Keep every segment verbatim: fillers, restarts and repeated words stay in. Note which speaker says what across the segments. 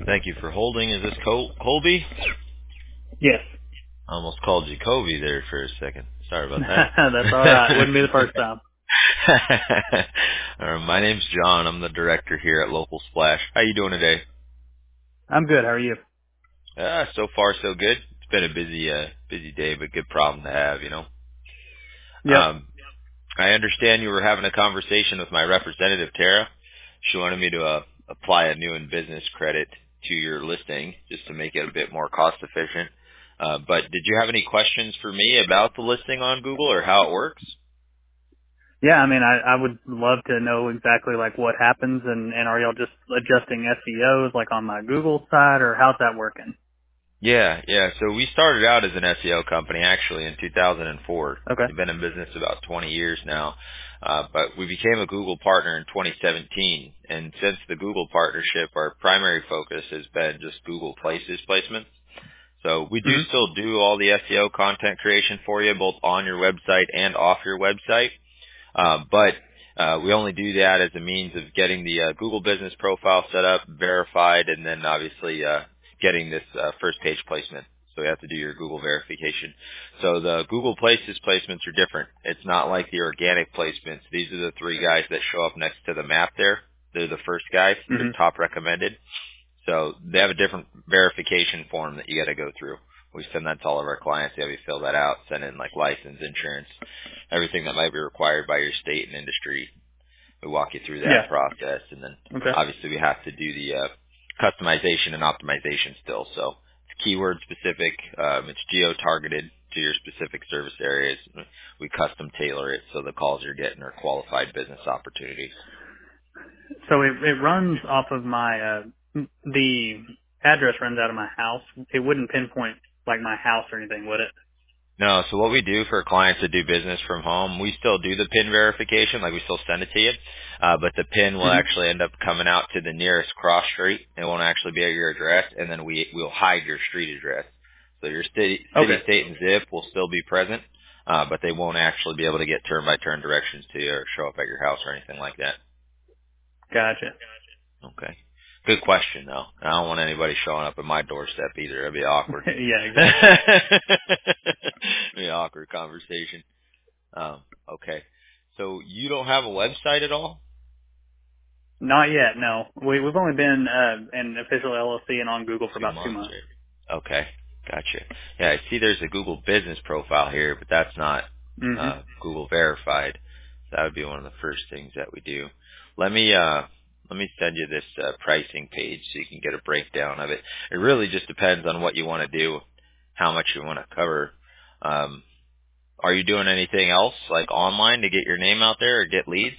Speaker 1: Thank you for holding. Is this Col- Colby?
Speaker 2: Yes.
Speaker 1: I almost called you Kobe there for a second. Sorry about
Speaker 2: That's all right. Wouldn't be the first time.
Speaker 1: that. uh, my name's John. I'm the director here at Local Splash. How you doing today?
Speaker 2: I'm good. How are you?
Speaker 1: Uh, so far so good. It's been a busy, uh, busy day, but good problem to have, you know.
Speaker 2: Yep.
Speaker 1: Um, I understand you were having a conversation with my representative, Tara. She wanted me to uh, apply a new and business credit to your listing just to make it a bit more cost efficient. Uh, but did you have any questions for me about the listing on Google or how it works?
Speaker 2: Yeah, I mean, I, I would love to know exactly like what happens and, and are y'all just adjusting S E Os like on my Google side or how's that working?
Speaker 1: Yeah, yeah. So we started out as an S E O company actually in two thousand four.
Speaker 2: Okay.
Speaker 1: We've been in business about twenty years now. Uh, but we became a Google partner in twenty seventeen. And since the Google partnership, our primary focus has been just Google Places placements. So we do
Speaker 2: hmm
Speaker 1: still do all the S E O content creation for you, both on your website and off your website. Uh, but uh, we only do that as a means of getting the uh, Google business profile set up, verified, and then obviously uh, getting this uh, first page placement. So you have to do your Google verification. So the Google Places placements are different. It's not like the organic placements. These are the three guys that show up next to the map there. They're the first guys. They're
Speaker 2: hmm
Speaker 1: top recommended. So they have a different verification form that you got to go through. We send that to all of our clients. They have you fill that out, send in like license, insurance, everything that might be required by your state and industry. We walk you through
Speaker 2: Yeah.
Speaker 1: that process, and then
Speaker 2: Okay.
Speaker 1: obviously we have to do the uh, customization and optimization still. So it's keyword specific. Um, it's geo targeted to your specific service areas. We custom tailor it so the calls you're getting are qualified business opportunities.
Speaker 2: So it, it runs off of my, uh, m- the address runs out of my house. It wouldn't pinpoint like my house or anything, would it?
Speaker 1: No, so what we do for clients that do business from home, we still do the PIN verification, like we still send it to you, uh, but the PIN will
Speaker 2: hmm
Speaker 1: actually end up coming out to the nearest cross street. It won't actually be at your address, and then we we'll hide your street address. So your city,
Speaker 2: Okay.
Speaker 1: city, state, and zip will still be present, uh, but they won't actually be able to get turn-by-turn directions to you or show up at your house or anything like that.
Speaker 2: Gotcha.
Speaker 1: Okay. Good question, though. I don't want anybody showing up at my doorstep either. That'd be awkward.
Speaker 2: Yeah, exactly.
Speaker 1: Be an awkward conversation. Um, okay. So you don't have a website at all?
Speaker 2: Not yet, no. We, we've only been uh, an official L L C and on Google for
Speaker 1: Two
Speaker 2: about two
Speaker 1: months,
Speaker 2: months.
Speaker 1: right? Okay. Gotcha. Yeah, I see there's a Google business profile here, but that's not
Speaker 2: hmm
Speaker 1: uh, Google verified. That would be one of the first things that we do. Let me uh, let me send you this uh, pricing page so you can get a breakdown of it. It really just depends on what you want to do, how much you want to cover. Um, are you doing anything else like online to get your name out there or get leads?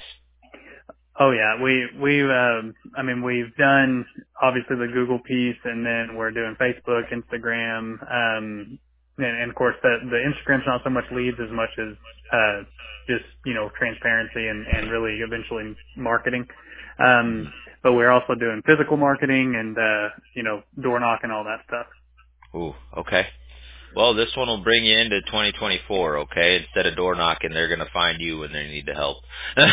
Speaker 2: Oh yeah, we we've um, I mean we've done obviously the Google piece, and then we're doing Facebook, Instagram, um, and, and of course the the Instagram's not so much leads as much as uh, just you know transparency and and really eventually marketing. Um, but we're also doing physical marketing and uh, you know door knock and all that stuff.
Speaker 1: Ooh, okay. Well, this one will bring you into twenty twenty-four, okay? Instead of door knocking, they're going to find you when they need the help. So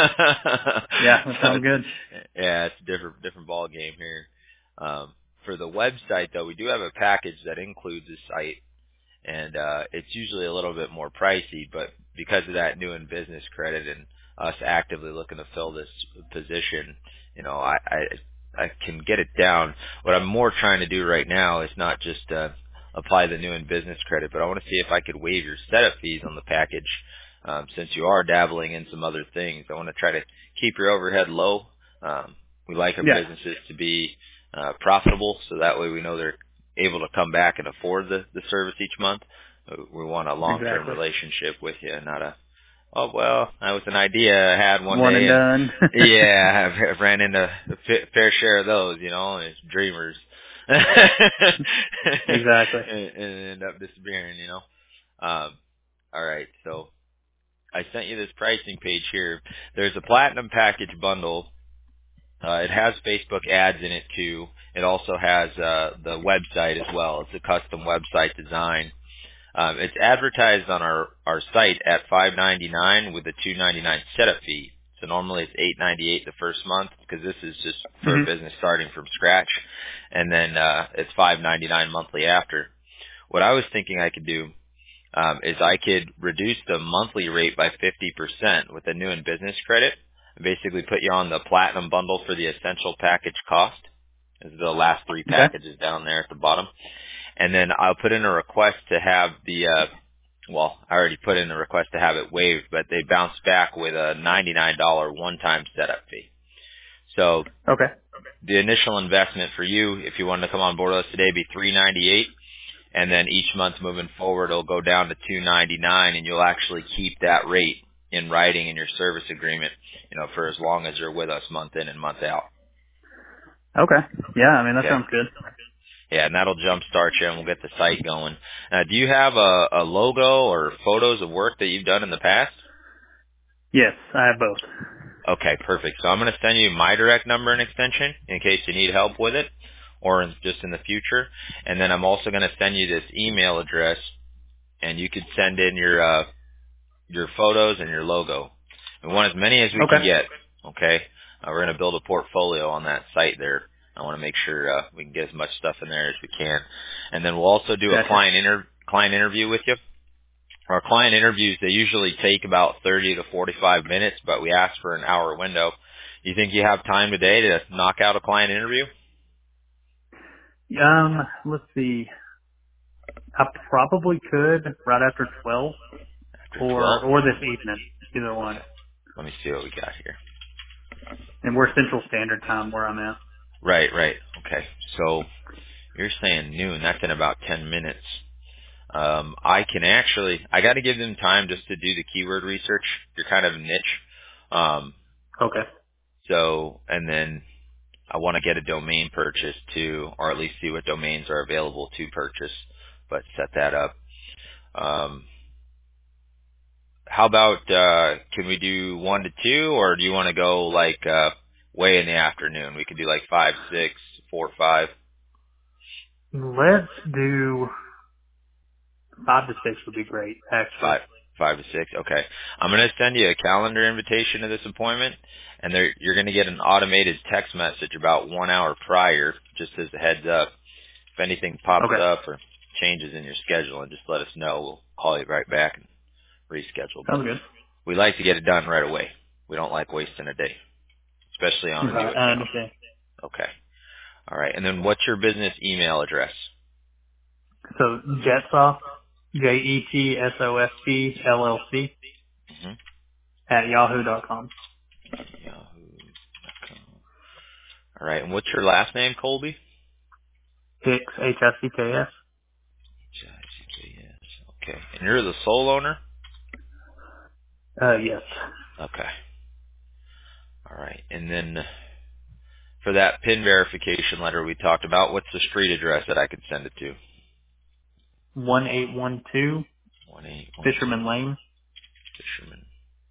Speaker 2: Yeah, that sounds
Speaker 1: it's,
Speaker 2: good.
Speaker 1: yeah, it's a different different ball game here. Um, for the website, though, we do have a package that includes a site, and uh, it's usually a little bit more pricey, but because of that new in business credit and us actively looking to fill this position, you know, I, I I can get it down. What I'm more trying to do right now is not just uh, apply the new in business credit, but I want to see if I could waive your setup fees on the package. Um, since you are dabbling in some other things, I want to try to keep your overhead low. Um, we like our
Speaker 2: Yeah,
Speaker 1: businesses to be uh, profitable, so that way we know they're able to come back and afford the, the service each month. Uh, We want a long-term
Speaker 2: exactly.
Speaker 1: relationship with you, not a, oh, well, that was an idea I had one
Speaker 2: One and
Speaker 1: day, and
Speaker 2: done.
Speaker 1: yeah, I've, I've ran into a fa- fair share of those, you know, and it's dreamers. and,
Speaker 2: Exactly.
Speaker 1: and end up disappearing, you know. Um, all right, so I sent you this pricing page here. There's a platinum package bundle. Uh, it has Facebook ads in it too. It also has uh, the website as well. It's a custom website design. Um, it's advertised on our, our site at five ninety-nine with a two ninety-nine setup fee. So normally it's eight ninety-eight the first month because this is just for a
Speaker 2: Mhm.
Speaker 1: business starting from scratch, and then uh, it's five ninety-nine monthly after. What I was thinking I could do um, is I could reduce the monthly rate by fifty percent with a new and business credit, and basically put you on the platinum bundle for the essential package cost. Is the last three
Speaker 2: Okay.
Speaker 1: packages down there at the bottom, and then I'll put in a request to have the uh, well, I already put in a request to have it waived, but they bounce back with a ninety-nine dollars one-time setup fee. So
Speaker 2: Okay.
Speaker 1: the initial investment for you, if you wanted to come on board with us today, would be three ninety-eight, and then each month moving forward, it'll go down to two ninety-nine, and you'll actually keep that rate in writing in your service agreement, you know, for as long as you're with us month in and month out.
Speaker 2: Okay. Yeah, I mean that
Speaker 1: Okay.
Speaker 2: sounds good.
Speaker 1: Yeah, and that'll jumpstart you, and we'll get the site going. Uh, do you have a, a logo or photos of work that you've done in the past?
Speaker 2: Yes, I have both.
Speaker 1: Okay, perfect. So I'm going to send you my direct number and extension in case you need help with it or in, just in the future. And then I'm also going to send you this email address, and you could send in your uh, your photos and your logo. We want as many as we can
Speaker 2: Okay.
Speaker 1: get, okay? Uh, we're going to build a portfolio on that site there. I want to make sure uh, we can get as much stuff in there as we can. And then we'll also do a
Speaker 2: Gotcha.
Speaker 1: client inter- client interview with you. Our client interviews, they usually take about thirty to forty-five minutes, but we ask for an hour window. You think you have time today to knock out a client interview?
Speaker 2: Um, let's see. I probably could right after twelve,
Speaker 1: After
Speaker 2: or
Speaker 1: twelve?
Speaker 2: or this evening, either one.
Speaker 1: Okay. Let me see what we got here.
Speaker 2: And we're Central Standard Time where I'm at.
Speaker 1: Right, right. Okay. So you're saying noon. That's in about ten minutes. Um, I can actually, I got to give them time just to do the keyword research. You're kind of a niche. Um,
Speaker 2: Okay.
Speaker 1: so, and then I want to get a domain purchase too, or at least see what domains are available to purchase, but set that up. Um, how about, uh, can we do one to two, or do you want to go like, uh, way in the afternoon? We could do like five, six, four, five,
Speaker 2: Let's do five to six would be great, actually.
Speaker 1: five, five to six. Okay. I'm going to send you a calendar invitation to this appointment, and there, you're going to get an automated text message about one hour prior, just as a heads up. If anything pops
Speaker 2: Okay.
Speaker 1: up or changes in your schedule, and just let us know. We'll call you right back and reschedule. But
Speaker 2: Sounds good.
Speaker 1: we like to get it done right away. We don't like wasting a day, especially on a new
Speaker 2: Right, I
Speaker 1: account.
Speaker 2: understand.
Speaker 1: Okay. All right. And then what's your business email address?
Speaker 2: So Jetsoft, J E T S O F T L L C
Speaker 1: Mm-hmm.
Speaker 2: at yahoo dot com.
Speaker 1: Yahoo dot com. All right. And what's your last name, Colby?
Speaker 2: Hicks, H I C K S.
Speaker 1: J I C K S. Okay. And you're the sole owner?
Speaker 2: Uh, yes.
Speaker 1: Okay. All right. And then for that PIN verification letter we talked about, what's the street address that I could send it to?
Speaker 2: one eight one two
Speaker 1: one eight one two
Speaker 2: Fisherman Lane,
Speaker 1: Fisherman.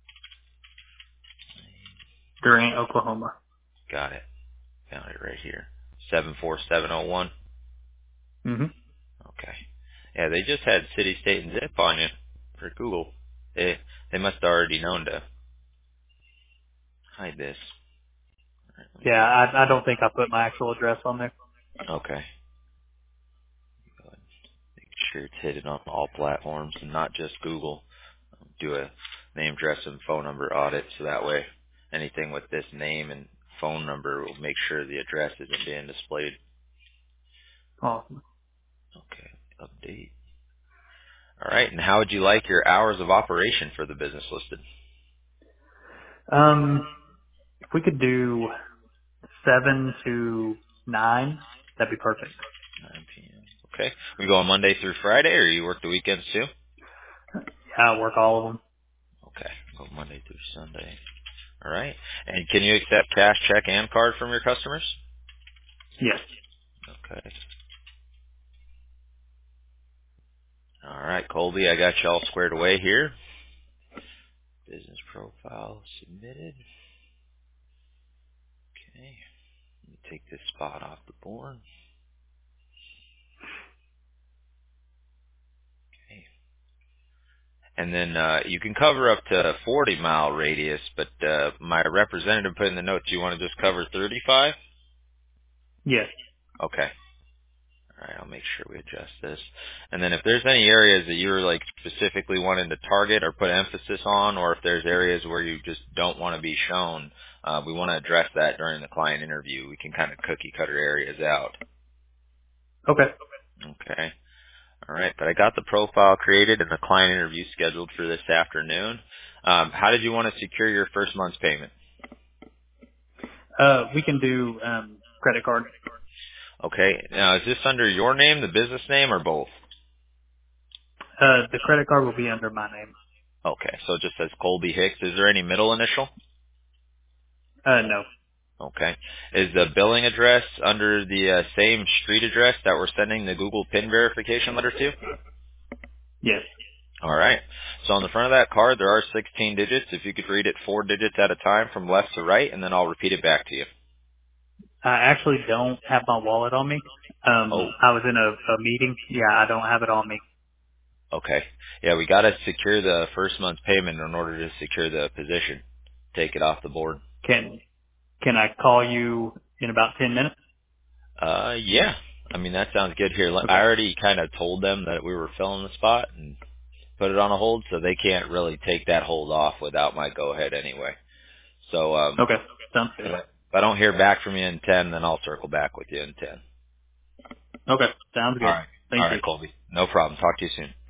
Speaker 2: Durant, Oklahoma.
Speaker 1: Got it. Found it right here. seven four seven oh one.
Speaker 2: Mm-hmm.
Speaker 1: Okay. Yeah, they just had city, state, and zip on you for Google. They they must have already known to hide this. All right, let me
Speaker 2: Yeah,
Speaker 1: go ahead.
Speaker 2: I, I don't think I put my actual address on there.
Speaker 1: Okay. Go ahead. Make sure it's hidden on all platforms and not just Google. Do a name, address, and phone number audit so that way anything with this name and phone number will make sure the address isn't being displayed.
Speaker 2: Awesome.
Speaker 1: Okay. Update. All right. And how would you like your hours of operation for the business listed?
Speaker 2: Um, if we could do seven to nine, that'd be perfect.
Speaker 1: nine p.m. Okay. We go on Monday through Friday, or you work the weekends too?
Speaker 2: Yeah, I work all of them.
Speaker 1: Okay. Go Monday through Sunday. All right. And can you accept cash, check, and card from your customers?
Speaker 2: Yes.
Speaker 1: Okay. All right, Colby, I got you all squared away here. Business profile submitted. Okay. Let me take this spot off the board. Okay. And then uh, you can cover up to a forty mile radius, but uh, my representative put in the notes you want to just cover thirty-five?
Speaker 2: Yes.
Speaker 1: Okay. All right, I'll make sure we adjust this. And then if there's any areas that you're like specifically wanting to target or put emphasis on, or if there's areas where you just don't want to be shown, uh, we want to address that during the client interview. We can kind of cookie cutter areas out.
Speaker 2: Okay.
Speaker 1: Okay. All right, but I got the profile created and the client interview scheduled for this afternoon. Um, how did you want to secure your first month's payment?
Speaker 2: Uh, we can do um, credit card.
Speaker 1: Okay. Now, is this under your name, the business name, or both?
Speaker 2: Uh, the credit card will be under my name.
Speaker 1: Okay, so it just says Colby Hicks. Is there any middle initial?
Speaker 2: Uh, no.
Speaker 1: Okay. Is the billing address under the uh, same street address that we're sending the Google PIN verification letter to?
Speaker 2: Yes.
Speaker 1: All right. So on the front of that card, there are sixteen digits. If you could read it four digits at a time from left to right, and then I'll repeat it back to you.
Speaker 2: I actually don't have my wallet on me.
Speaker 1: Oh,
Speaker 2: Um, I was in a, a meeting. Yeah, I don't have it on me.
Speaker 1: okay. Yeah, we got to secure the first month's payment in order to secure the position. Take it off the board.
Speaker 2: Can Can I call you in about ten minutes?
Speaker 1: Uh, yeah. I mean, that sounds good here. I
Speaker 2: Okay.
Speaker 1: already kind of told them that we were filling the spot and put it on a hold, so they can't really take that hold off without my go-ahead anyway. So, um,
Speaker 2: Okay. Sounds good.
Speaker 1: if I don't hear back from you in ten, then I'll circle back with you in ten.
Speaker 2: Okay. Sounds
Speaker 1: All
Speaker 2: good.
Speaker 1: right. All
Speaker 2: Thank you.
Speaker 1: right, Colby. No problem. Talk to you soon.